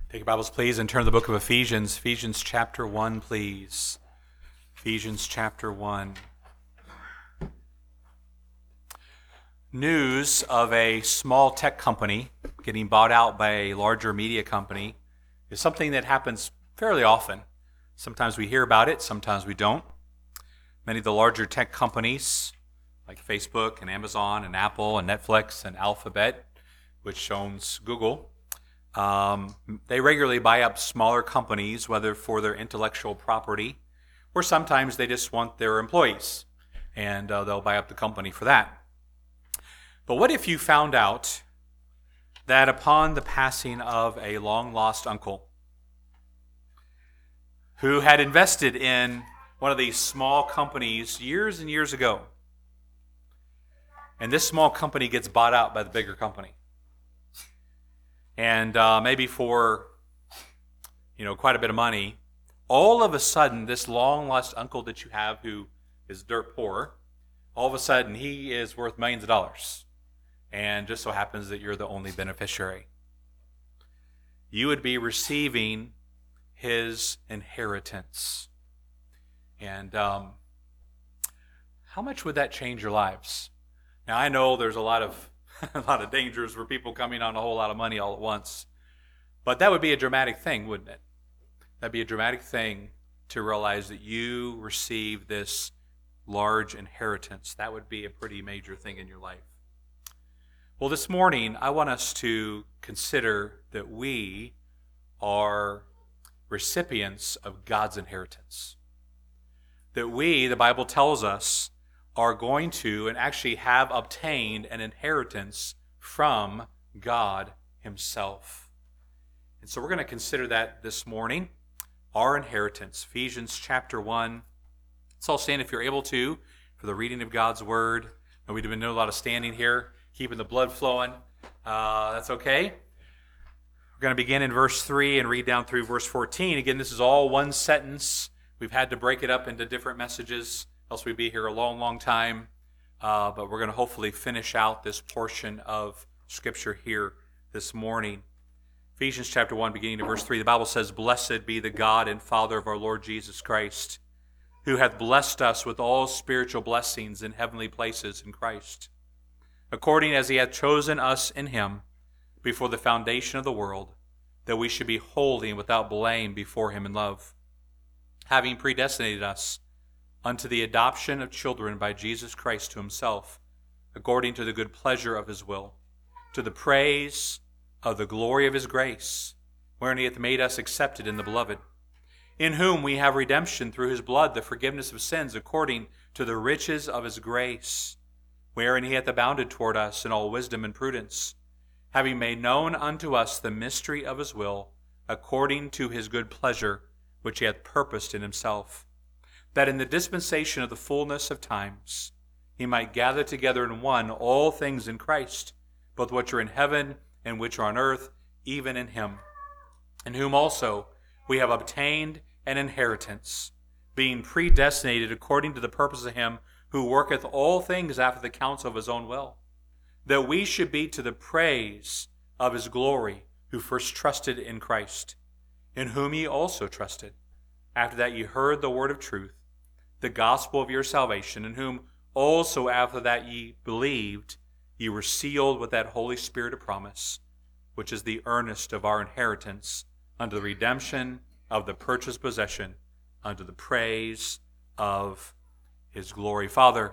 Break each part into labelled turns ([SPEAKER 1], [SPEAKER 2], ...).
[SPEAKER 1] Take your Bibles, please, and turn to the book of Ephesians. Ephesians chapter 1, please. Ephesians chapter 1. News of a small tech company getting bought out by a larger media company is something that happens fairly often. Sometimes we hear about it, sometimes we don't. Many of the larger tech companies, like Facebook and Amazon and Apple and Netflix and Alphabet, which owns Google, they regularly buy up smaller companies, whether for their intellectual property, or sometimes they just want their employees, and they'll buy up the company for that. But what if you found out that upon the passing of a long-lost uncle who had invested in one of these small companies years and years ago, and this small company gets bought out by the bigger company? And maybe for, quite a bit of money, all of a sudden, this long-lost uncle that you have who is dirt poor, all of a sudden, he is worth millions of dollars. And just so happens that you're the only beneficiary. You would be receiving his inheritance. And how much would that change your lives? Now, I know there's a lot of dangers for people coming on a whole lot of money all at once. But that would be a dramatic thing, wouldn't it? That'd be a dramatic thing to realize that you receive this large inheritance. That would be a pretty major thing in your life. Well, this morning, I want us to consider that we are recipients of God's inheritance. That we, the Bible tells us, are going to and actually have obtained an inheritance from God Himself. And so we're going to consider that this morning, our inheritance. Ephesians chapter 1. Let's all stand if you're able to for the reading of God's Word. And we've been doing a lot of standing here, keeping the blood flowing. That's okay. We're going to begin in verse 3 and read down through verse 14. Again, this is all one sentence. We've had to break it up into different messages, else we'd be here a long, long time. But we're going to hopefully finish out this portion of Scripture here this morning. Ephesians chapter 1, beginning of verse 3, the Bible says, "Blessed be the God and Father of our Lord Jesus Christ, who hath blessed us with all spiritual blessings in heavenly places in Christ, according as He hath chosen us in Him before the foundation of the world, that we should be holy and without blame before Him in love, having predestinated us unto the adoption of children by Jesus Christ to Himself, according to the good pleasure of His will, to the praise of the glory of His grace, wherein He hath made us accepted in the Beloved, in whom we have redemption through His blood, the forgiveness of sins, according to the riches of His grace, wherein He hath abounded toward us in all wisdom and prudence, having made known unto us the mystery of His will, according to His good pleasure, which He hath purposed in Himself, that in the dispensation of the fullness of times He might gather together in one all things in Christ, both which are in heaven and which are on earth, even in Him, in whom also we have obtained an inheritance, being predestinated according to the purpose of Him who worketh all things after the counsel of His own will, that we should be to the praise of His glory, who first trusted in Christ, in whom ye also trusted, after that ye heard the word of truth, the gospel of your salvation, in whom also after that ye believed, ye were sealed with that Holy Spirit of promise, which is the earnest of our inheritance, unto the redemption of the purchased possession, unto the praise of His glory. Father,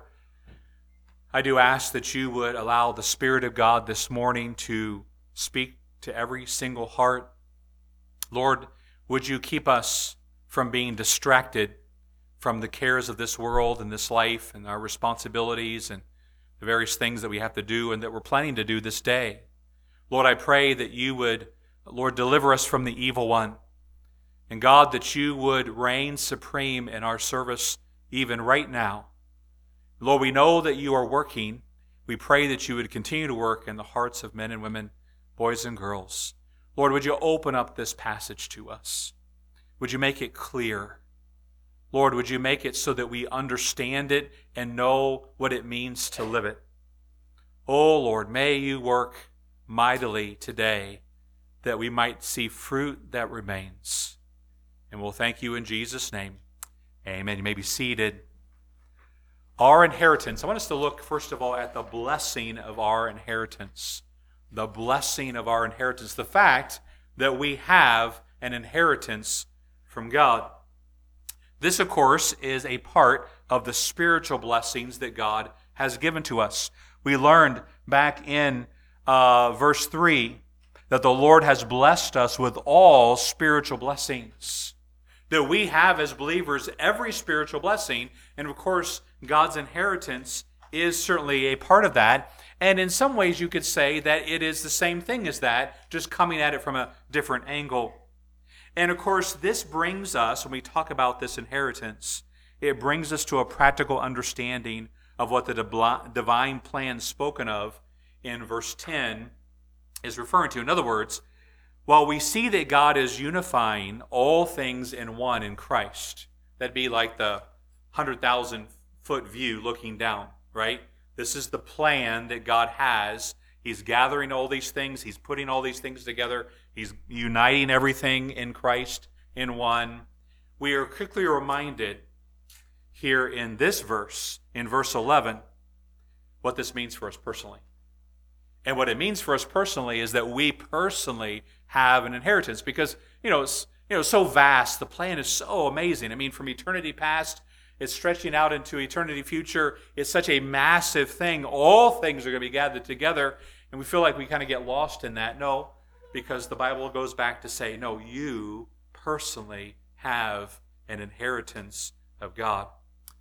[SPEAKER 1] I do ask that you would allow the Spirit of God this morning to speak to every single heart. Lord, would you keep us from being distracted from the cares of this world and this life and our responsibilities and the various things that we have to do and that we're planning to do this day. Lord, I pray that you would, Lord, deliver us from the evil one. And God, that you would reign supreme in our service even right now. Lord, we know that you are working. We pray that you would continue to work in the hearts of men and women, boys and girls. Lord, would you open up this passage to us? Would you make it clear? Lord, would you make it so that we understand it and know what it means to live it? Oh, Lord, may you work mightily today that we might see fruit that remains. And we'll thank you in Jesus' name. Amen. You may be seated. Our inheritance. I want us to look, first of all, at the blessing of our inheritance. The blessing of our inheritance. The fact that we have an inheritance from God. This, of course, is a part of the spiritual blessings that God has given to us. We learned back in verse 3 that the Lord has blessed us with all spiritual blessings. That we have as believers every spiritual blessing. And of course, God's inheritance is certainly a part of that. And in some ways you could say that it is the same thing as that, just coming at it from a different angle. And of course, this brings us, when we talk about this inheritance, it brings us to a practical understanding of what the divine plan spoken of in verse 10 is referring to. In other words, while we see that God is unifying all things in one in Christ, that'd be like the 100,000-foot view looking down, right? This is the plan that God has. He's gathering all these things. He's putting all these things together. He's uniting everything in Christ in one. We are quickly reminded here in this verse, in verse 11, what this means for us personally. And what it means for us personally is that we personally have an inheritance because, it's so vast. The plan is so amazing. I mean, from eternity past, it's stretching out into eternity future. It's such a massive thing. All things are going to be gathered together, and we feel like we kind of get lost in that. No, because the Bible goes back to say, no, you personally have an inheritance of God.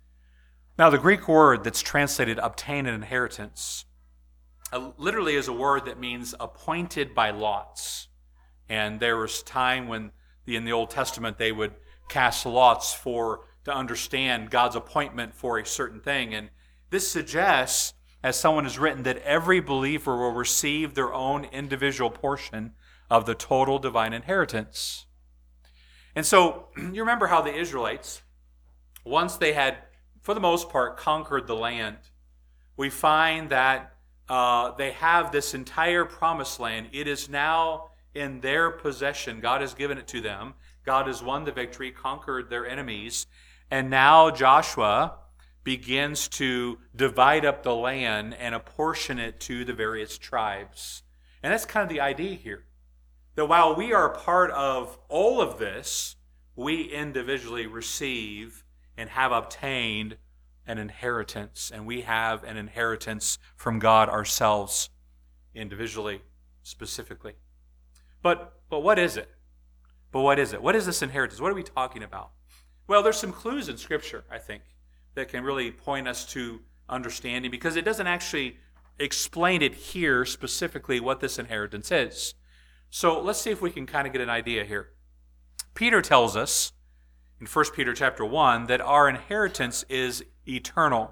[SPEAKER 1] Now, the Greek word that's translated obtain an inheritance literally is a word that means appointed by lots. And there was time when in the Old Testament they would cast lots to understand God's appointment for a certain thing. And this suggests, as someone has written, that every believer will receive their own individual portion of the total divine inheritance. And so, you remember how the Israelites, once they had, for the most part, conquered the land, we find that they have this entire promised land. It is now in their possession. God has given it to them. God has won the victory, conquered their enemies. And now Joshua begins to divide up the land and apportion it to the various tribes. And that's kind of the idea here. That while we are a part of all of this, we individually receive and have obtained an inheritance. And we have an inheritance from God ourselves, individually, specifically. But what is it? What is this inheritance? What are we talking about? Well, there's some clues in Scripture, I think, that can really point us to understanding, because it doesn't actually explain it here specifically what this inheritance is. So let's see if we can kind of get an idea here. Peter tells us in 1 Peter chapter 1 that our inheritance is eternal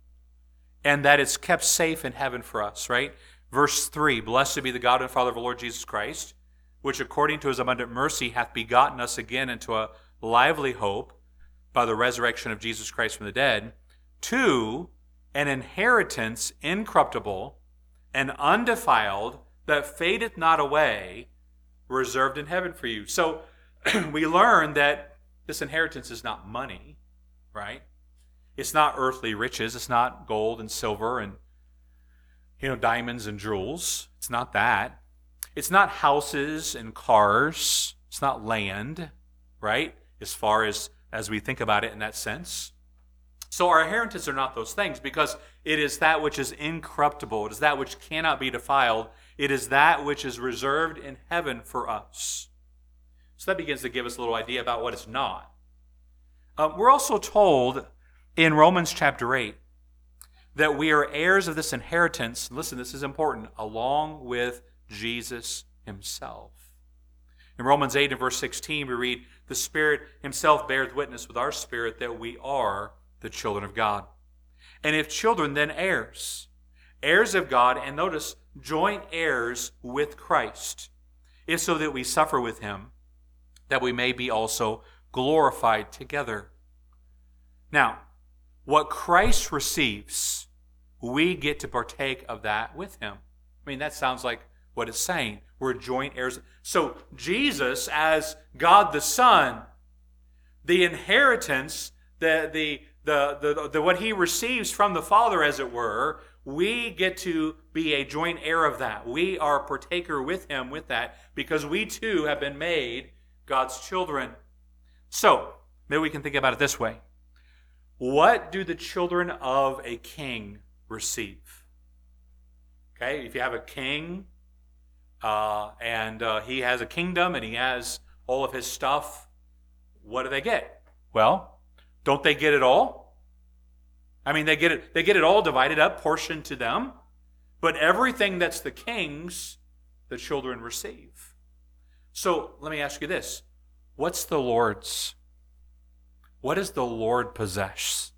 [SPEAKER 1] and that it's kept safe in heaven for us, right? Verse 3, blessed be the God and Father of our Lord Jesus Christ, which according to his abundant mercy hath begotten us again into a lively hope by the resurrection of Jesus Christ from the dead, to an inheritance incorruptible and undefiled that fadeth not away, reserved in heaven for you. So we learn that this inheritance is not money, right? It's not earthly riches. It's not gold and silver and diamonds and jewels. It's not that. It's not houses and cars. It's not land, right? As far as we think about it in that sense. So our inheritance are not those things, because it is that which is incorruptible. It is that which cannot be defiled. It is that which is reserved in heaven for us. So that begins to give us a little idea about what it's not. We're also told in Romans chapter 8 that we are heirs of this inheritance. Listen, this is important, along with Jesus himself. In Romans 8 and verse 16, we read, the Spirit himself beareth witness with our spirit that we are the children of God. And if children, then heirs. Heirs of God, and notice, joint heirs with Christ, if so that we suffer with him, that we may be also glorified together. Now, what Christ receives, we get to partake of that with him. I mean, that sounds like what it's saying. We're joint heirs. So Jesus, as God the Son, the inheritance, the what he receives from the Father, as it were, we get to be a joint heir of that. We are partaker with him with that, because we too have been made God's children. So, maybe we can think about it this way. What do the children of a king receive? Okay, if you have a king, and he has a kingdom and he has all of his stuff, what do they get? Well, don't they get it all? I mean, they get it all divided up, portioned to them, but everything that's the king's, the children receive. So let me ask you this. What's the Lord's? What does the Lord possess?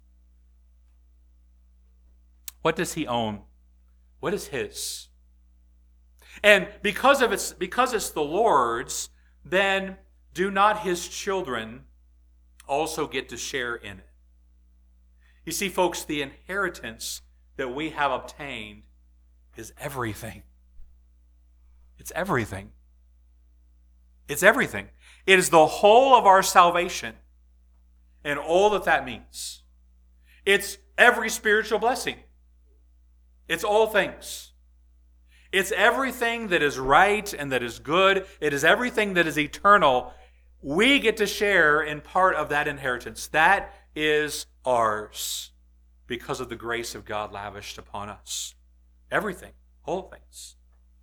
[SPEAKER 1] What does he own? What is his? And because it's the Lord's, then do not his children also get to share in it? You see, folks, the inheritance that we have obtained is everything. It's everything. It's everything. It is the whole of our salvation and all that means. It's every spiritual blessing. It's all things. It's everything that is right and that is good. It is everything that is eternal. We get to share in part of that inheritance. That is ours because of the grace of God lavished upon us. Everything, all things.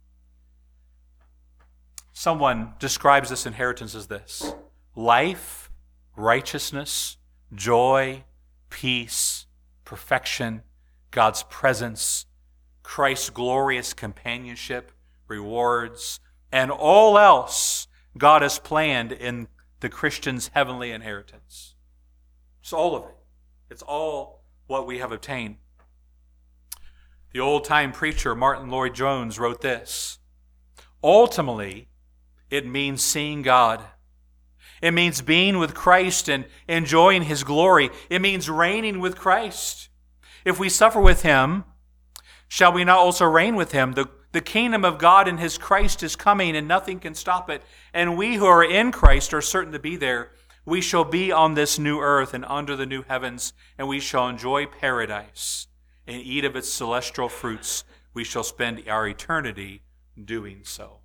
[SPEAKER 1] Someone describes this inheritance as this: life, righteousness, joy, peace, perfection, God's presence, Christ's glorious companionship, rewards, and all else God has planned in the Christian's heavenly inheritance. It's all of it. It's all what we have obtained. The old-time preacher Martin Lloyd-Jones wrote this: ultimately, it means seeing God. It means being with Christ and enjoying his glory. It means reigning with Christ. If we suffer with him, shall we not also reign with him? The kingdom of God in his Christ is coming, and nothing can stop it. And we who are in Christ are certain to be there. We shall be on this new earth and under the new heavens, and we shall enjoy paradise and eat of its celestial fruits. We shall spend our eternity doing so.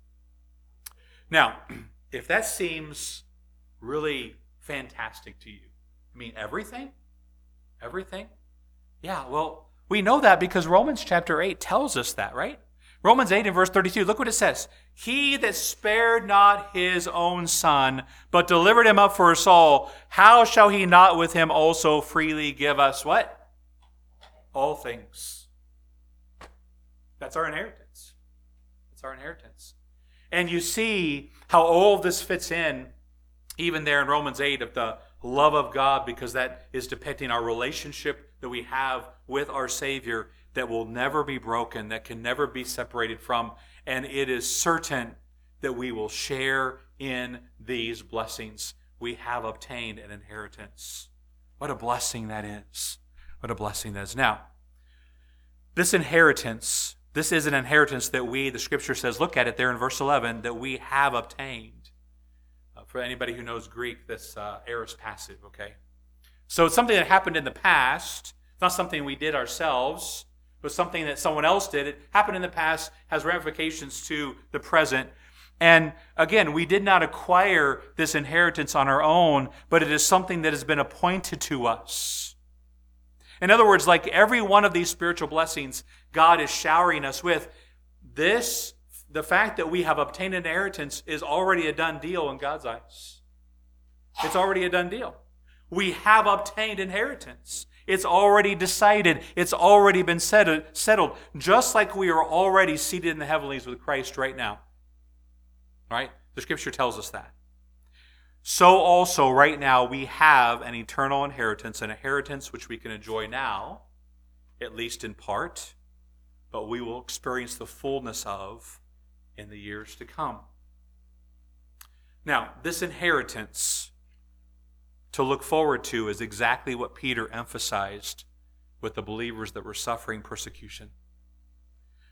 [SPEAKER 1] Now, if that seems really fantastic to you, I mean, everything? Everything? Yeah, well, we know that because Romans chapter 8 tells us that, right? Romans 8 and verse 32, look what it says. He that spared not his own son, but delivered him up for us all, how shall he not with him also freely give us what? All things. That's our inheritance. That's our inheritance. And you see how all of this fits in, even there in Romans 8, of the love of God, because that is depicting our relationship that we have with our Savior that will never be broken, that can never be separated from. And it is certain that we will share in these blessings. We have obtained an inheritance. What a blessing that is. What a blessing that is. Now, this inheritance, this is an inheritance that we, the Scripture says, look at it there in verse 11, that we have obtained. For anybody who knows Greek, this aorist passive, okay? So it's something that happened in the past. It's not something we did ourselves. It was something that someone else did. It happened in the past, has ramifications to the present. And again, we did not acquire this inheritance on our own, but it is something that has been appointed to us. In other words, like every one of these spiritual blessings God is showering us with, the fact that we have obtained an inheritance is already a done deal in God's eyes. It's already a done deal. We have obtained inheritance. It's already decided. It's already been settled, just like we are already seated in the heavenlies with Christ right now. Right? The Scripture tells us that. So also, right now, we have an eternal inheritance, an inheritance which we can enjoy now, at least in part, but we will experience the fullness of in the years to come. Now, this inheritance to look forward to is exactly what Peter emphasized with the believers that were suffering persecution.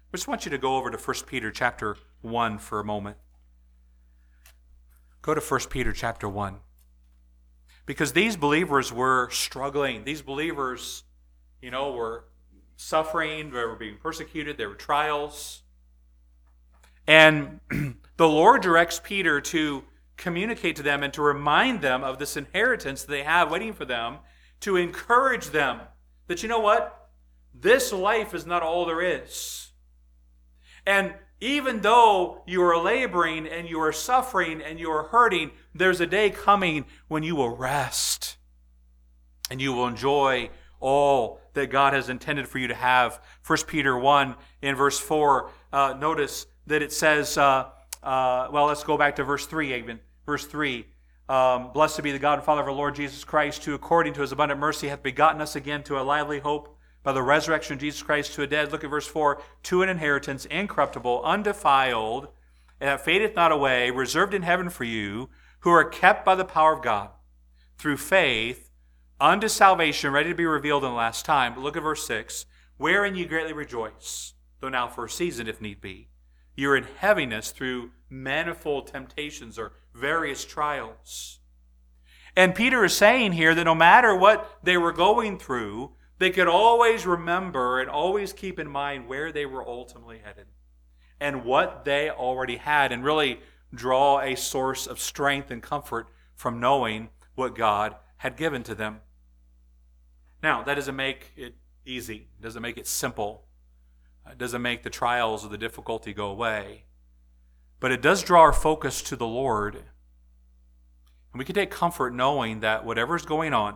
[SPEAKER 1] I just want you to go over to 1 Peter chapter 1 for a moment. Go to 1 Peter chapter 1. Because these believers were struggling. These believers, were suffering. They were being persecuted. There were trials. And the Lord directs Peter to communicate to them and to remind them of this inheritance they have waiting for them, to encourage them that, you know what? This life is not all there is. And even though you are laboring and you are suffering and you are hurting, there's a day coming when you will rest and you will enjoy all that God has intended for you to have. 1 Peter 1 in verse 4, notice that it says, let's go back to verse 3 even. Verse 3, blessed be the God and Father of our Lord Jesus Christ, who according to his abundant mercy hath begotten us again to a lively hope by the resurrection of Jesus Christ to a dead. Look at verse 4, to an inheritance incorruptible, undefiled, and that fadeth not away, reserved in heaven for you, who are kept by the power of God, through faith, unto salvation, ready to be revealed in the last time. But look at verse 6, wherein ye greatly rejoice, though now for a season, if need be, you are in heaviness through manifold temptations or various trials. And Peter is saying here that no matter what they were going through, they could always remember and always keep in mind where they were ultimately headed and what they already had, and really draw a source of strength and comfort from knowing what God had given to them. Now, that doesn't make it easy. It doesn't make it simple. It doesn't make the trials or the difficulty go away. But it does draw our focus to the Lord. And we can take comfort knowing that whatever's going on,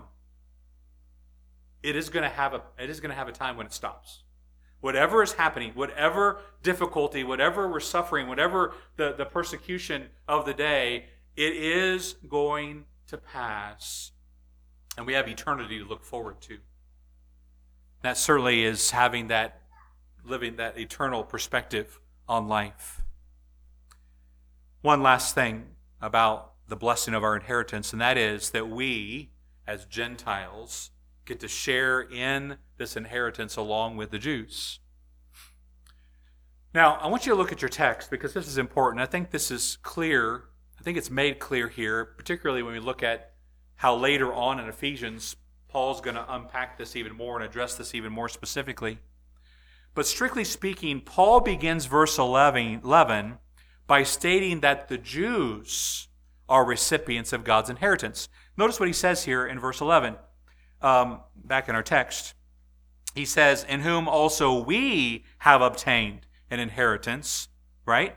[SPEAKER 1] it is going to have a time when it stops. Whatever is happening, whatever difficulty, whatever we're suffering, whatever the persecution of the day, it is going to pass. And we have eternity to look forward to. That certainly is living that eternal perspective on life. One last thing about the blessing of our inheritance, and that is that we, as Gentiles, get to share in this inheritance along with the Jews. Now, I want you to look at your text because this is important. I think this is clear. I think it's made clear here, particularly when we look at how later on in Ephesians, Paul's going to unpack this even more and address this even more specifically. But strictly speaking, Paul begins verse 11 by stating that the Jews are recipients of God's inheritance. Notice what he says here in verse 11. Back in our text, he says, in whom also we have obtained an inheritance, right?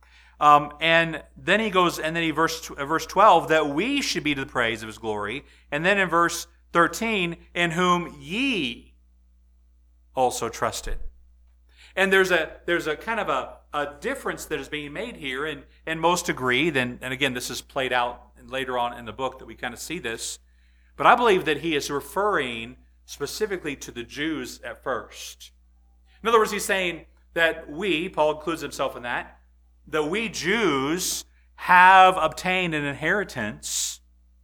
[SPEAKER 1] And then he goes, and then verse 12, that we should be to the praise of his glory. And then in verse 13, in whom ye also trusted. And there's a kind of a difference that is being made here, and most agree, and again, this is played out later on in the book that we kind of see this, but I believe that he is referring specifically to the Jews at first. In other words, he's saying that we, Paul includes himself in that we Jews have obtained an inheritance,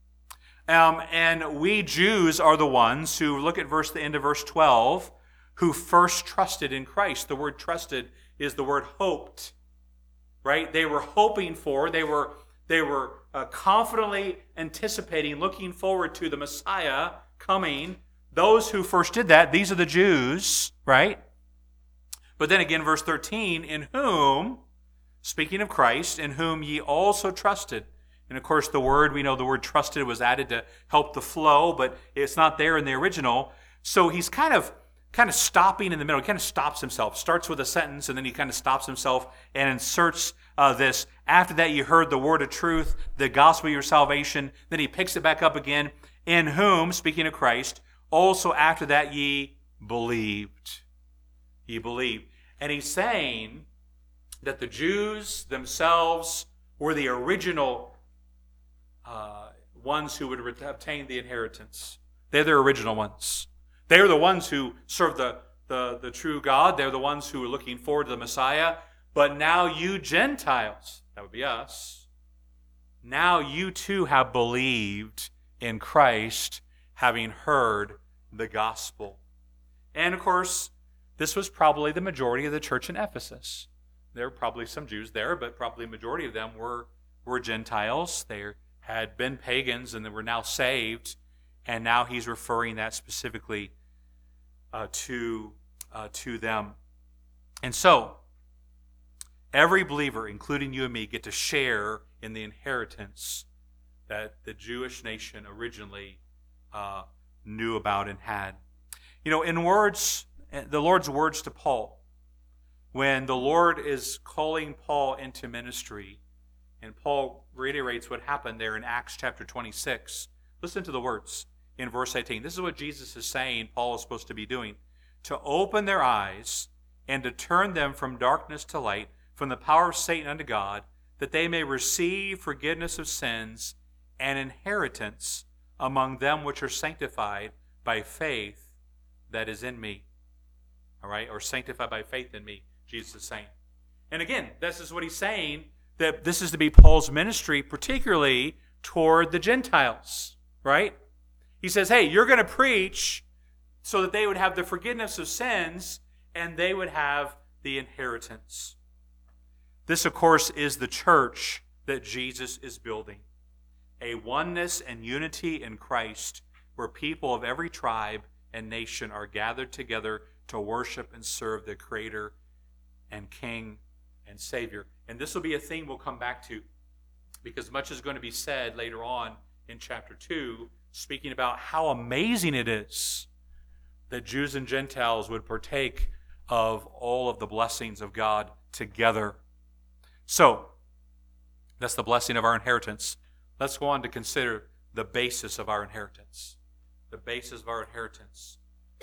[SPEAKER 1] and we Jews are the ones who, look at the end of verse 12, who first trusted in Christ. The word trusted is the word hoped, right? They were hoping for, they were confidently anticipating, looking forward to the Messiah coming. Those who first did that, these are the Jews, right? But then again, verse 13, in whom, speaking of Christ, in whom ye also trusted. And of course, we know the word trusted was added to help the flow, but it's not there in the original. So he's kind of stopping in the middle. He kind of stops himself, starts with a sentence, and then he kind of stops himself and inserts this. After that, you heard the word of truth, the gospel of your salvation. Then he picks it back up again. In whom, speaking of Christ, also after that ye believed. Ye believed. And he's saying that the Jews themselves were the original ones who would obtain the inheritance. They're the original ones. They're the ones who serve the true God. They're the ones who are looking forward to the Messiah. But now you Gentiles, that would be us, now you too have believed in Christ, having heard the gospel. And of course, this was probably the majority of the church in Ephesus. There were probably some Jews there, but probably the majority of them were Gentiles. They had been pagans and they were now saved, and now he's referring that specifically to them. And so, every believer, including you and me, get to share in the inheritance that the Jewish nation originally knew about and had. In the Lord's words to Paul, when the Lord is calling Paul into ministry, and Paul reiterates what happened there in Acts chapter 26. Listen to the words in verse 18. This is what Jesus is saying Paul is supposed to be doing. To open their eyes and to turn them from darkness to light, from the power of Satan unto God, that they may receive forgiveness of sins and inheritance among them which are sanctified by faith that is in me. All right? Or sanctified by faith in me, Jesus is saying. And again, this is what he's saying, that this is to be Paul's ministry, particularly toward the Gentiles, right? He says, hey, you're going to preach so that they would have the forgiveness of sins and they would have the inheritance. This, of course, is the church that Jesus is building. A oneness and unity in Christ where people of every tribe and nation are gathered together to worship and serve the Creator and King and Savior. And this will be a theme we'll come back to, because much is going to be said later on in chapter 2, speaking about how amazing it is that Jews and Gentiles would partake of all of the blessings of God together. So, that's the blessing of our inheritance. Let's go on to consider the basis of our inheritance. The basis of our inheritance.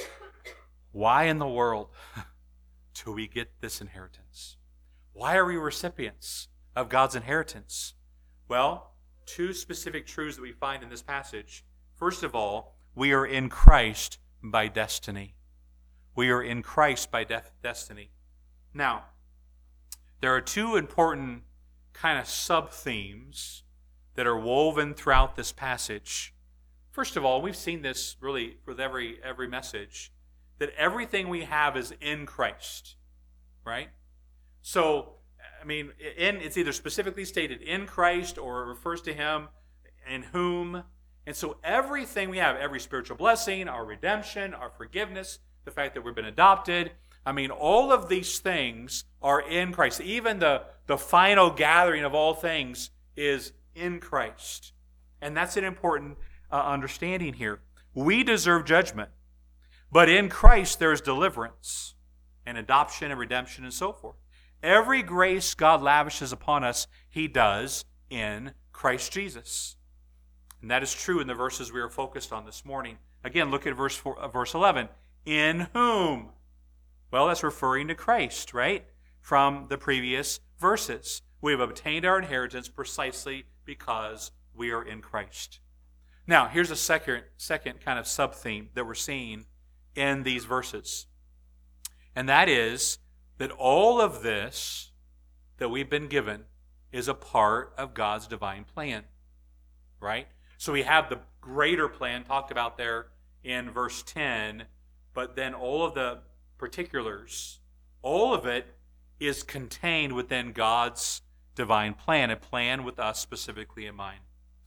[SPEAKER 1] Why in the world do we get this inheritance? Why are we recipients of God's inheritance? Well, two specific truths that we find in this passage. First of all, we are in Christ by destiny. We are in Christ by destiny. Now, there are two important kind of sub-themes that are woven throughout this passage. First of all, we've seen this really with every message, that everything we have is in Christ, right? So, I mean, it's either specifically stated in Christ or it refers to Him, in whom. And so everything we have, every spiritual blessing, our redemption, our forgiveness, the fact that we've been adopted, I mean, all of these things are in Christ. Even the final gathering of all things is in Christ. And that's an important understanding here. We deserve judgment, but in Christ there is deliverance and adoption and redemption and so forth. Every grace God lavishes upon us, He does in Christ Jesus. And that is true in the verses we are focused on this morning. Again, look at verse 11. In whom? Well, that's referring to Christ, right? From the previous verses. We have obtained our inheritance precisely because we are in Christ. Now, here's a second kind of sub-theme that we're seeing in these verses. And that is that all of this that we've been given is a part of God's divine plan, right? So we have the greater plan talked about there in verse 10, but then all of the particulars, all of it is contained within God's divine plan, a plan with us specifically in mind.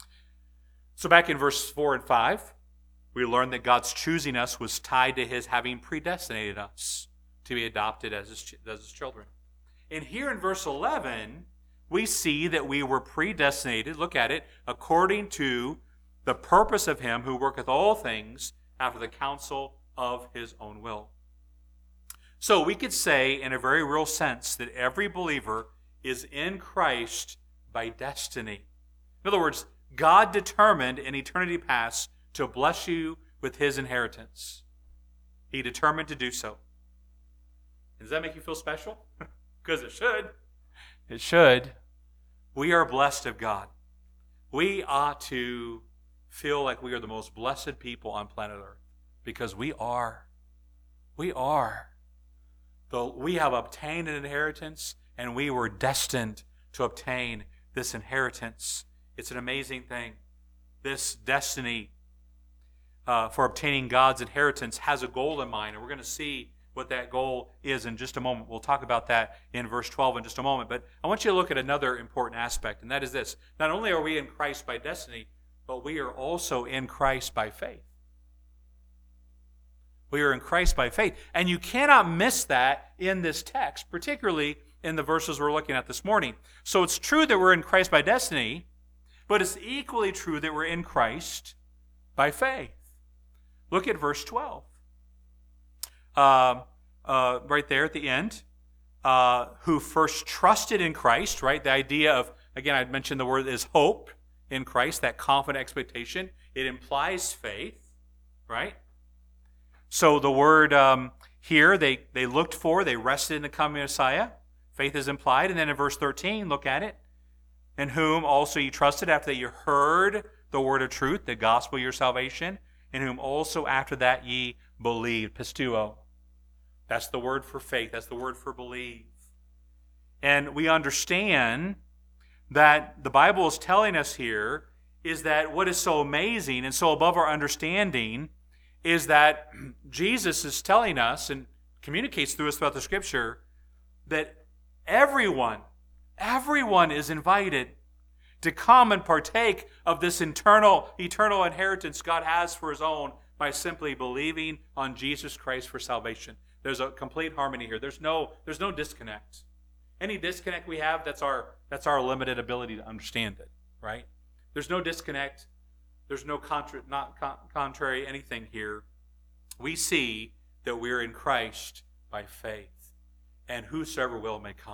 [SPEAKER 1] So back in verse 4 and 5, we learned that God's choosing us was tied to His having predestinated us to be adopted as His children. And here in verse 11, we see that we were predestinated, look at it, according to the purpose of Him who worketh all things after the counsel of His own will. So we could say in a very real sense that every believer is in Christ by destiny. In other words, God determined in eternity past to bless you with His inheritance. He determined to do so. Does that make you feel special? Because it should. It should. We are blessed of God. We ought to feel like we are the most blessed people on planet Earth. Because we are. We are. Though we have obtained an inheritance, and we were destined to obtain this inheritance. It's an amazing thing. This destiny for obtaining God's inheritance has a goal in mind, and we're going to see what that goal is in just a moment. We'll talk about that in verse 12 in just a moment. But I want you to look at another important aspect, and that is this. Not only are we in Christ by destiny, but we are also in Christ by faith. We are in Christ by faith. And you cannot miss that in this text, particularly in the verses we're looking at this morning. So it's true that we're in Christ by destiny, but it's equally true that we're in Christ by faith. Look at verse 12. Right there at the end. Who first trusted in Christ, right? The idea of, again, I mentioned the word is hope in Christ, that confident expectation. It implies faith, right? So the word here, they looked for, they rested in the coming Messiah. Faith is implied. And then in verse 13, look at it. In whom also ye trusted after that you heard the word of truth, the gospel of your salvation, in whom also after that ye believed. Pisteuo. That's the word for faith. That's the word for believe. And we understand that the Bible is telling us here is that what is so amazing and so above our understanding is that Jesus is telling us and communicates through us throughout the Scripture that everyone is invited to come and partake of this eternal inheritance God has for His own by simply believing on Jesus Christ for salvation. There's a complete harmony here. There's no disconnect. Any disconnect we have, that's our limited ability to understand it, right? There's no disconnect. There's no contrary anything here. We see that we're in Christ by faith, and whosoever will may come.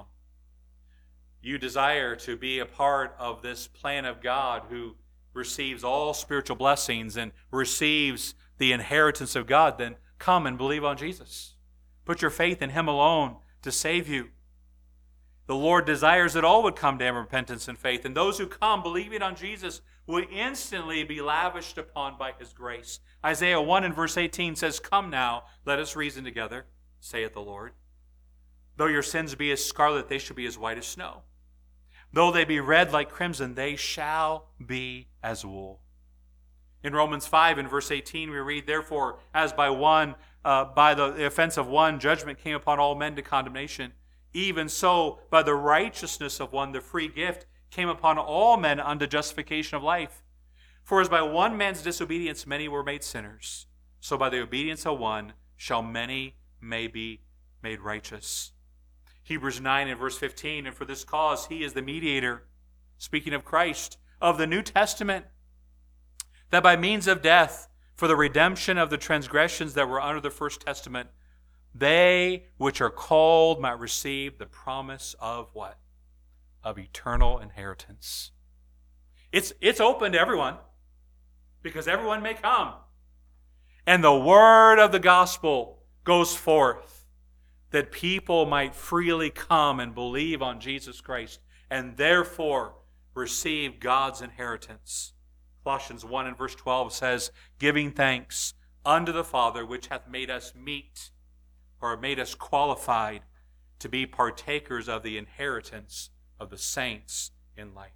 [SPEAKER 1] You desire to be a part of this plan of God who receives all spiritual blessings and receives the inheritance of God, then come and believe on Jesus. Put your faith in Him alone to save you. The Lord desires that all would come to Him in repentance and faith, and those who come believing on Jesus will instantly be lavished upon by His grace. Isaiah 1 and verse 18 says, "Come now, let us reason together, saith the Lord. Though your sins be as scarlet, they shall be as white as snow. Though they be red like crimson, they shall be as wool." In Romans 5 and verse 18 we read, "Therefore, as by the offense of one, judgment came upon all men to condemnation, even so by the righteousness of one, the free gift came upon all men unto justification of life. For as by one man's disobedience many were made sinners, so by the obedience of one shall many may be made righteous." Hebrews 9 and verse 15, "And for this cause He is the mediator," speaking of Christ, "of the New Testament, that by means of death, for the redemption of the transgressions that were under the first testament, they which are called might receive the promise of" what? Of eternal inheritance. It's open to everyone, because everyone may come. And the word of the gospel goes forth that people might freely come and believe on Jesus Christ and therefore receive God's inheritance. Colossians 1 and verse 12 says, "Giving thanks unto the Father, which hath made us meet," or made us qualified to be partakers of the inheritance of the saints in light.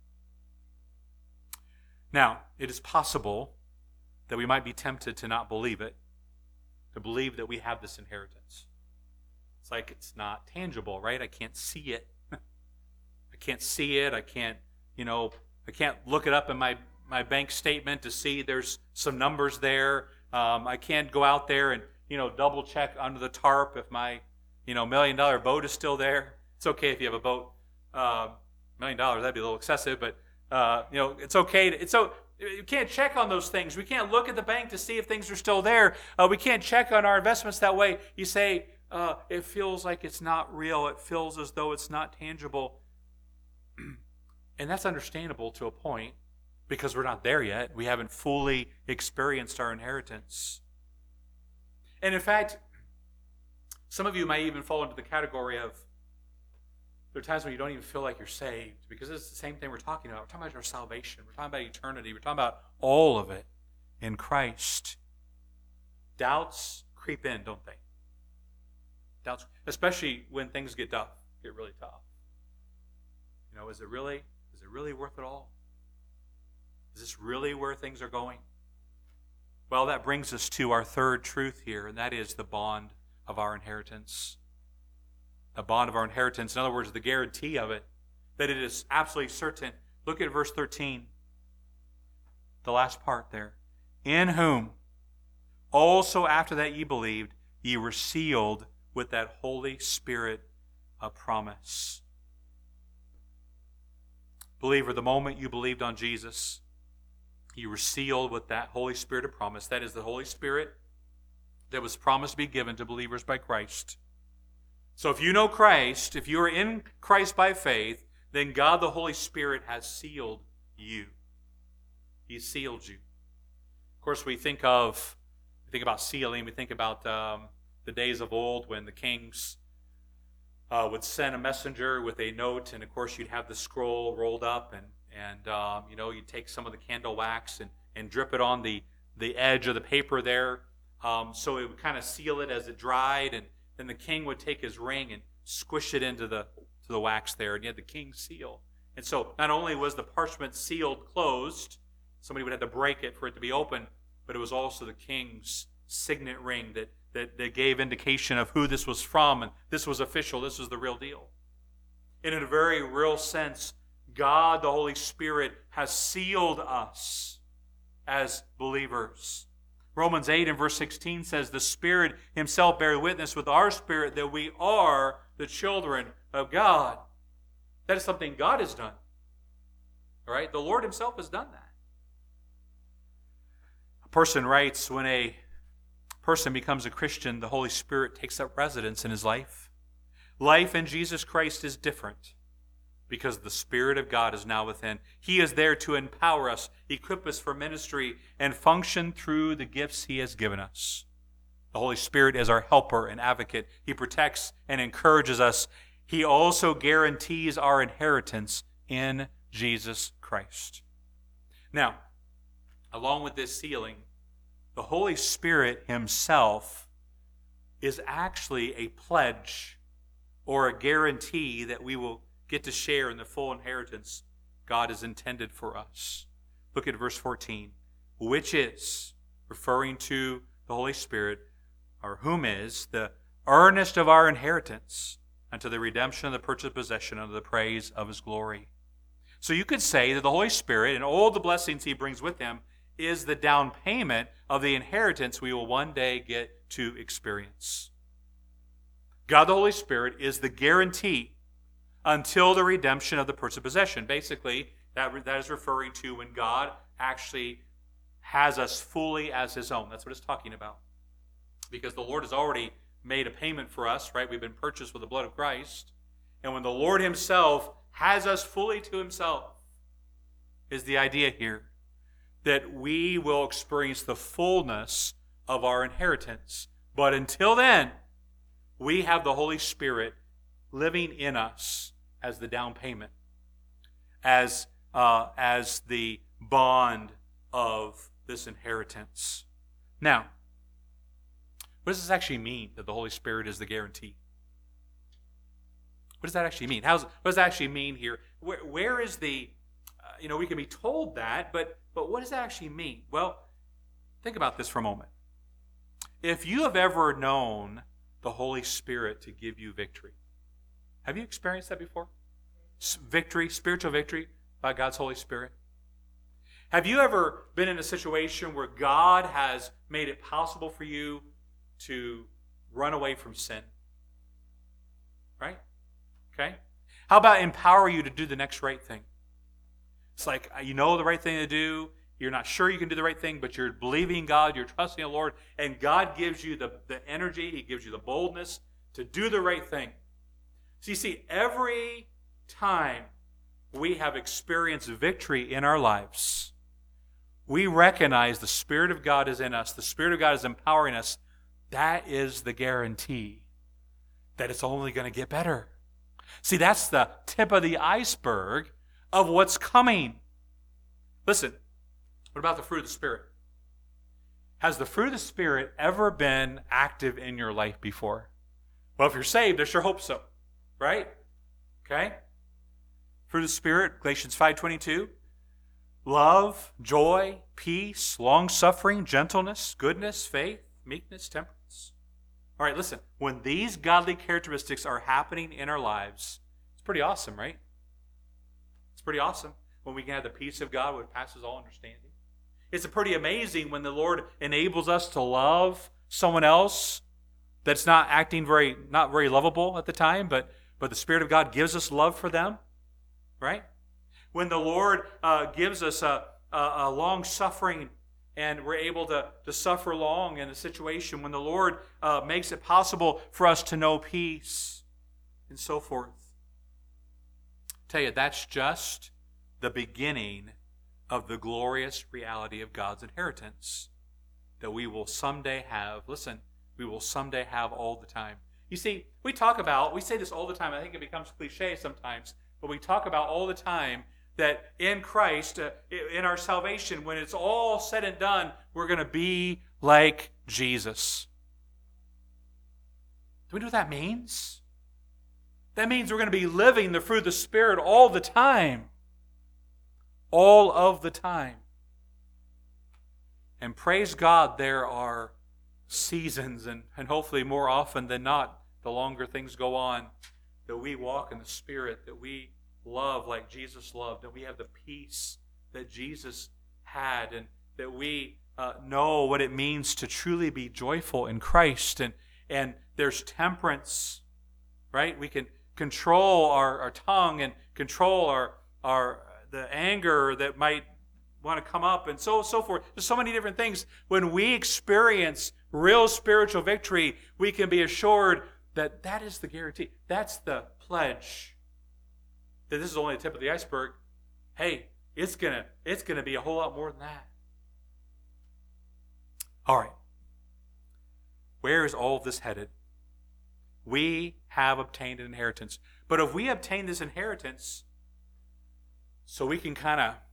[SPEAKER 1] Now, it is possible that we might be tempted to not believe it, to believe that we have this inheritance. It's like it's not tangible, right? I can't see it. I can't see it. I can't look it up in my bank statement to see there's some numbers there. I can't go out there and, double check under the tarp if my, $1 million boat is still there. It's okay if you have a boat. $1 million, that'd be a little excessive, but, it's okay. You can't check on those things. We can't look at the bank to see if things are still there. We can't check on our investments that way. You say, it feels like it's not real. It feels as though it's not tangible. And that's understandable to a point, because we're not there yet. We haven't fully experienced our inheritance. And in fact, some of you might even fall into the category of, there are times when you don't even feel like you're saved, because it's the same thing we're talking about. We're talking about our salvation. We're talking about eternity. We're talking about all of it in Christ. Doubts creep in, don't they? Doubts, especially when things get really tough. Is it really worth it all? Is this really where things are going? Well, that brings us to our third truth here, and that is the bond of our inheritance. The bond of our inheritance, in other words, the guarantee of it, that it is absolutely certain. Look at verse 13, the last part there. In whom also after that ye believed, ye were sealed with that Holy Spirit of promise. Believer, the moment you believed on Jesus, you were sealed with that Holy Spirit of promise. That is the Holy Spirit that was promised to be given to believers by Christ. So if you know Christ, if you are in Christ by faith, then God the Holy Spirit has sealed you. He sealed you. Of course, we think about sealing. We think about the days of old when the kings would send a messenger with a note, and of course you'd have the scroll rolled up, and you'd take some of the candle wax and drip it on the edge of the paper there, so it would kind of seal it as it dried, and then the king would take his ring and squish it into the wax there, and you had the king's seal. And so not only was the parchment sealed closed, somebody would have to break it for it to be open, but it was also the king's signet ring that gave indication of who this was from, and this was official, this was the real deal. And in a very real sense, God, the Holy Spirit, has sealed us as believers. Romans 8 and verse 16 says, the Spirit himself bears witness with our spirit that we are the children of God. That is something God has done. All right? The Lord himself has done that. A person writes, when a person becomes a Christian, the Holy Spirit takes up residence in his life. Life in Jesus Christ is different because the Spirit of God is now within. He is there to empower us, equip us for ministry, and function through the gifts he has given us. The Holy Spirit is our helper and advocate. He protects and encourages us. He also guarantees our inheritance in Jesus Christ. Now, along with this sealing, the Holy Spirit himself is actually a pledge or a guarantee that we will get to share in the full inheritance God has intended for us. Look at verse 14, which is, referring to the Holy Spirit, or whom is, the earnest of our inheritance unto the redemption of the purchased possession unto the praise of his glory. So you could say that the Holy Spirit and all the blessings he brings with him is the down payment of the inheritance we will one day get to experience. God the Holy Spirit is the guarantee until the redemption of the purchased possession. Basically, that is referring to when God actually has us fully as his own. That's what it's talking about. Because the Lord has already made a payment for us, right? We've been purchased with the blood of Christ. And when the Lord himself has us fully to himself, is the idea here that we will experience the fullness of our inheritance. But until then, we have the Holy Spirit living in us as the down payment, as the bond of this inheritance. Now, what does this actually mean, that the Holy Spirit is the guarantee? What does that actually mean? What does that actually mean here? Where is the, we can be told that, but what does that actually mean? Well, think about this for a moment. If you have ever known the Holy Spirit to give you victory, have you experienced that before? Victory, spiritual victory by God's Holy Spirit. Have you ever been in a situation where God has made it possible for you to run away from sin? Right? Okay? How about empower you to do the next right thing? It's like, you know the right thing to do. You're not sure you can do the right thing, but you're believing God, you're trusting the Lord, and God gives you the energy, he gives you the boldness to do the right thing. So you see, every time we have experienced victory in our lives, we recognize the Spirit of God is in us, the Spirit of God is empowering us. That is the guarantee that it's only going to get better. See, that's the tip of the iceberg of what's coming. Listen, what about the fruit of the Spirit? Has the fruit of the Spirit ever been active in your life before? Well, if you're saved, I sure hope so. Right? Okay? Fruit of the Spirit, Galatians 5:22. Love, joy, peace, long-suffering, gentleness, goodness, faith, meekness, temperance. All right, listen. When these godly characteristics are happening in our lives, it's pretty awesome, right? It's pretty awesome when we can have the peace of God which passes all understanding. It's pretty amazing when the Lord enables us to love someone else that's not very lovable at the time, but the Spirit of God gives us love for them, right? When the Lord gives us a long suffering and we're able to suffer long in a situation, when the Lord makes it possible for us to know peace and so forth. I tell you, that's just the beginning of the glorious reality of God's inheritance that we will someday have. Listen, we will someday have all the time. You see, we say this all the time. I think it becomes cliche sometimes, but we talk about all the time that in Christ, in our salvation, when it's all said and done, we're going to be like Jesus. Do we know what that means? That means we're going to be living the fruit of the Spirit all the time. All of the time. And praise God, there are seasons, and hopefully more often than not, the longer things go on, that we walk in the Spirit, that we love like Jesus loved, that we have the peace that Jesus had, and that we know what it means to truly be joyful in Christ. And there's temperance, right? We can control our tongue and control the anger that might want to come up and so forth. There's so many different things. When we experience real spiritual victory, we can be assured that that is the guarantee. That's the pledge. That this is only the tip of the iceberg. Hey, it's gonna be a whole lot more than that. All right. Where is all of this headed? We have obtained an inheritance. But if we obtain this inheritance so we can kind of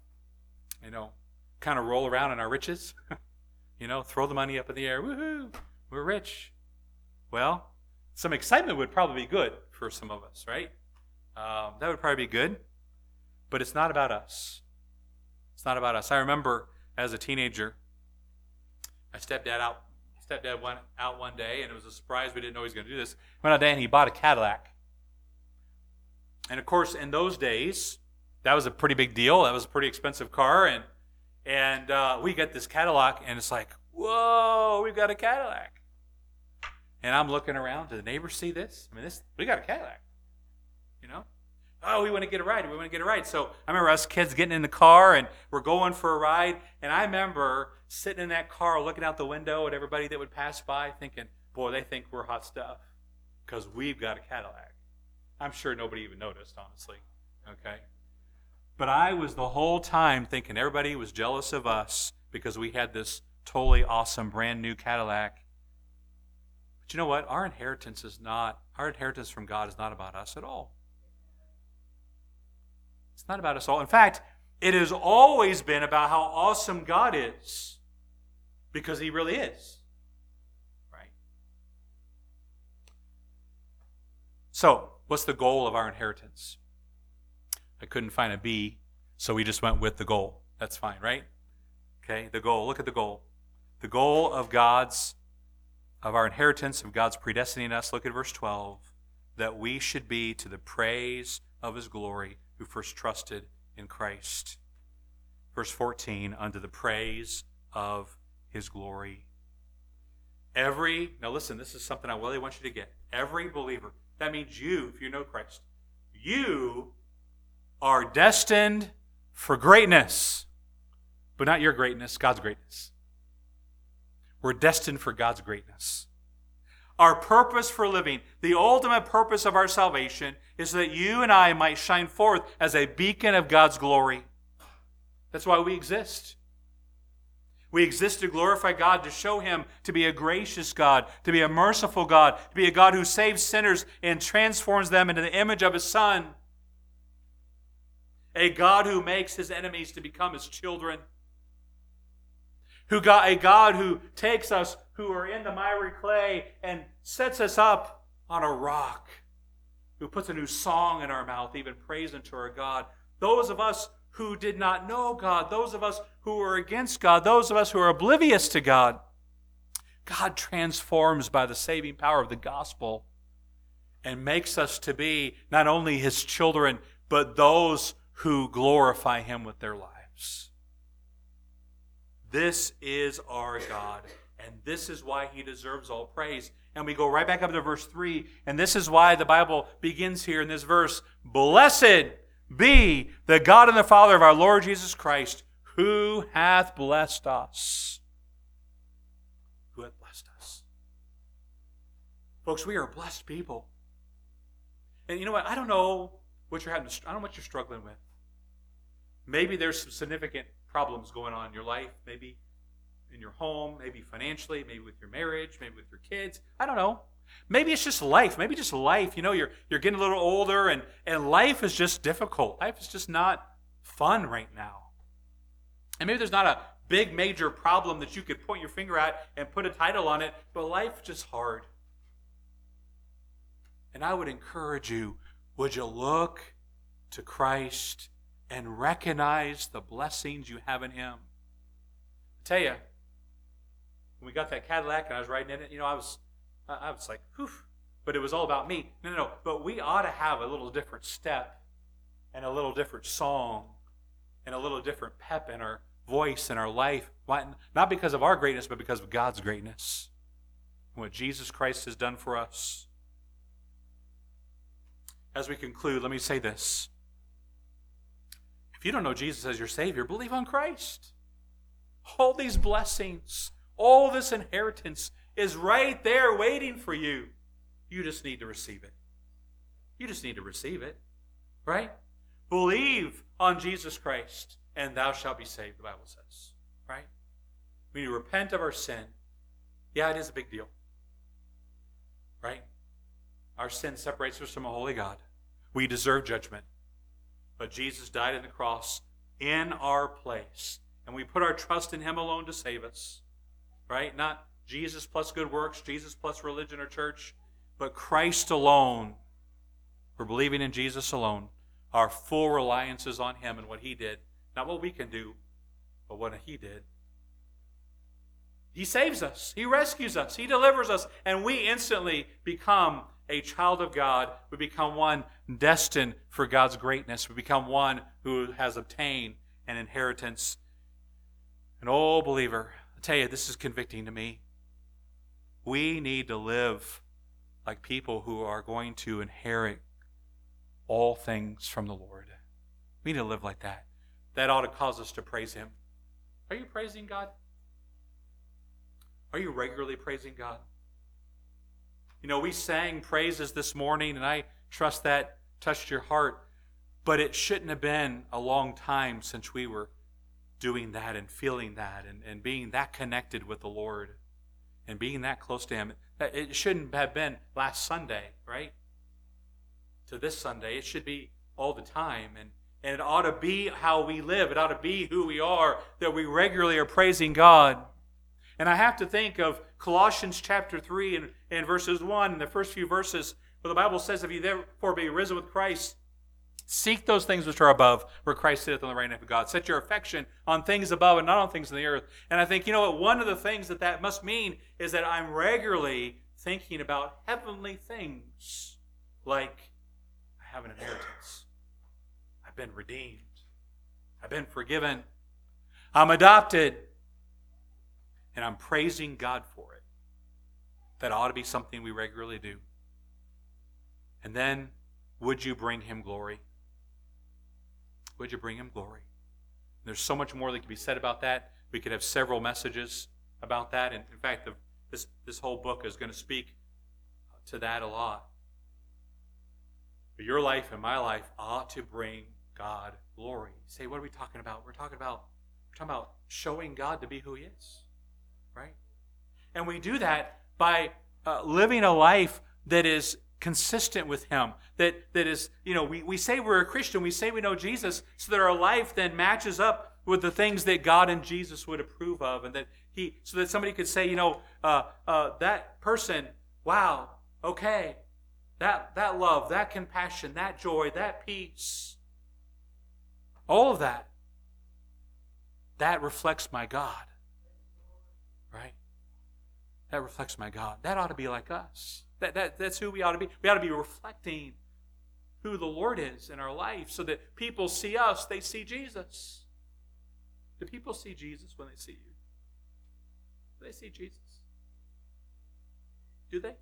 [SPEAKER 1] roll around in our riches, throw the money up in the air, woohoo, we're rich. Well, some excitement would probably be good for some of us, right? That would probably be good, but it's not about us. It's not about us. I remember as a teenager, my stepdad went out one day, and it was a surprise. We didn't know he was going to do this. Went out there, and he bought a Cadillac. And of course, in those days, that was a pretty big deal. That was a pretty expensive car, and we get this Cadillac, and it's like, whoa, we've got a Cadillac. And I'm looking around. Do the neighbors see this? We got a Cadillac. Oh, we want to get a ride. So I remember us kids getting in the car, and we're going for a ride. And I remember sitting in that car, looking out the window at everybody that would pass by, thinking, boy, they think we're hot stuff because we've got a Cadillac. I'm sure nobody even noticed, honestly. Okay? But I was the whole time thinking everybody was jealous of us because we had this totally awesome, brand new Cadillac. But you know what? Our inheritance from God is not about us at all. It's not about us all. In fact, it has always been about how awesome God is, because He really is. Right? So, what's the goal of our inheritance? I couldn't find a B, so we just went with the goal. That's fine, right? Okay, the goal. Look at the goal. The goal of our inheritance, of God's predestining us, look at verse 12, that we should be to the praise of His glory, who first trusted in Christ. Verse 14, unto the praise of His glory. Now listen, this is something I really want you to get. Every believer, that means you, if you know Christ, you are destined for greatness. But not your greatness, God's greatness. We're destined for God's greatness. Our purpose for living, the ultimate purpose of our salvation, is so that you and I might shine forth as a beacon of God's glory. That's why we exist. We exist to glorify God, to show Him to be a gracious God, to be a merciful God, to be a God who saves sinners and transforms them into the image of His Son. A God who makes His enemies to become His children. A God who takes us who are in the miry clay and sets us up on a rock. Who puts a new song in our mouth, even praise unto our God. Those of us who did not know God, those of us who are against God, those of us who are oblivious to God, God transforms by the saving power of the gospel and makes us to be not only His children, but those who glorify Him with their lives. This is our God, and this is why He deserves all praise. And we go right back up to verse 3, and this is why the Bible begins here in this verse. Blessed be the God and the Father of our Lord Jesus Christ, who hath blessed us. Who hath blessed us. Folks, we are blessed people. And you know what? I don't know what you're I don't know what you're struggling with. Maybe there's some significant problems going on in your life. Maybe in your home, maybe financially, maybe with your marriage, maybe with your kids. I don't know. Maybe it's just life. Maybe just life. You know, you're getting a little older and life is just difficult. Life is just not fun right now. And maybe there's not a big major problem that you could point your finger at and put a title on it, but life is just hard. And I would encourage you, would you look to Christ and recognize the blessings you have in Him? I tell you, when we got that Cadillac and I was riding in it, you know, I was like, whew, but it was all about me. No. But we ought to have a little different step and a little different song and a little different pep in our voice and our life. Why? Not because of our greatness, but because of God's greatness and what Jesus Christ has done for us. As we conclude, let me say this. If you don't know Jesus as your Savior, believe on Christ. All these blessings, all this inheritance is right there waiting for you. You just need to receive it. You just need to receive it, right? Believe on Jesus Christ, and thou shalt be saved, the Bible says, right? We need to repent of our sin. Yeah, it is a big deal, right? Our sin separates us from a holy God. We deserve judgment. But Jesus died on the cross in our place. And we put our trust in Him alone to save us. Right? Not Jesus plus good works, Jesus plus religion or church, but Christ alone. We're believing in Jesus alone. Our full reliance is on Him and what He did. Not what we can do, but what He did. He saves us. He rescues us. He delivers us. And we instantly become a child of God. We become one destined for God's greatness. We become one who has obtained an inheritance. And oh, believer, I tell you, this is convicting to me. We need to live like people who are going to inherit all things from the Lord. We need to live like that. That ought to cause us to praise Him. Are you praising God? Are you regularly praising God? You know, we sang praises this morning, and I trust that touched your heart, but it shouldn't have been a long time since we were doing that and feeling that and being that connected with the Lord and being that close to Him. It shouldn't have been last Sunday, right? To this Sunday. It should be all the time, and it ought to be how we live. It ought to be who we are, that we regularly are praising God. And I have to think of Colossians chapter 3 and verses 1, the first few verses, where the Bible says, if you therefore be risen with Christ, seek those things which are above, where Christ sitteth on the right hand of God. Set your affection on things above and not on things in the earth. And I think, you know what, one of the things that must mean is that I'm regularly thinking about heavenly things, like I have an inheritance. I've been redeemed. I've been forgiven. I'm adopted. And I'm praising God for it. That ought to be something we regularly do. And then, would you bring Him glory? Would you bring Him glory? There's so much more that can be said about that. We could have several messages about that. And in fact, this whole book is going to speak to that a lot. But your life and my life ought to bring God glory. You say, what are we talking about? We're talking about showing God to be who He is. Right? And we do that by living a life that is consistent with Him. That is, you know, we say we're a Christian, we say we know Jesus, so that our life then matches up with the things that God and Jesus would approve of, and so that somebody could say, you know, that person, wow, okay, that love, that compassion, that joy, that peace, all of that reflects my God. Right? that reflects my God. That ought to be like us. That's who we ought to be. We ought to be reflecting who the Lord is in our life so that people see us, they see Jesus. Do people see Jesus when they see you? Do they see Jesus? Do they?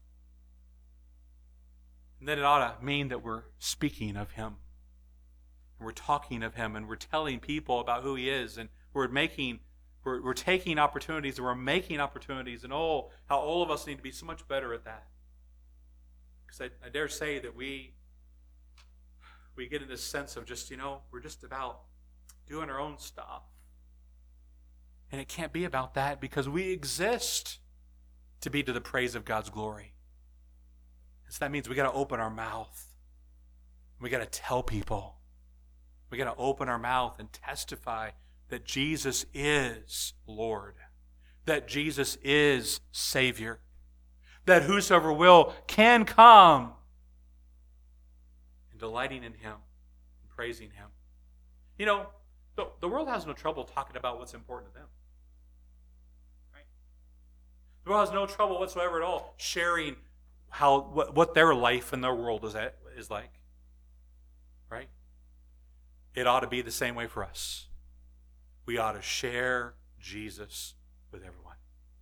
[SPEAKER 1] And then it ought to mean that we're speaking of Him. And we're talking of Him, and we're telling people about who He is, and we're taking opportunities, and we're making opportunities, and how all of us need to be so much better at that. Because I dare say that we get in this sense of just, we're just about doing our own stuff. And it can't be about that, because we exist to be to the praise of God's glory. So that means we got to open our mouth. We got to tell people. We got to open our mouth and testify that Jesus is Lord, that Jesus is Savior, that whosoever will can come, and delighting in Him and praising Him. The world has no trouble talking about what's important to them. Right? The world has no trouble whatsoever at all sharing what their life and their world is like. Right? It ought to be the same way for us. We ought to share Jesus with everyone.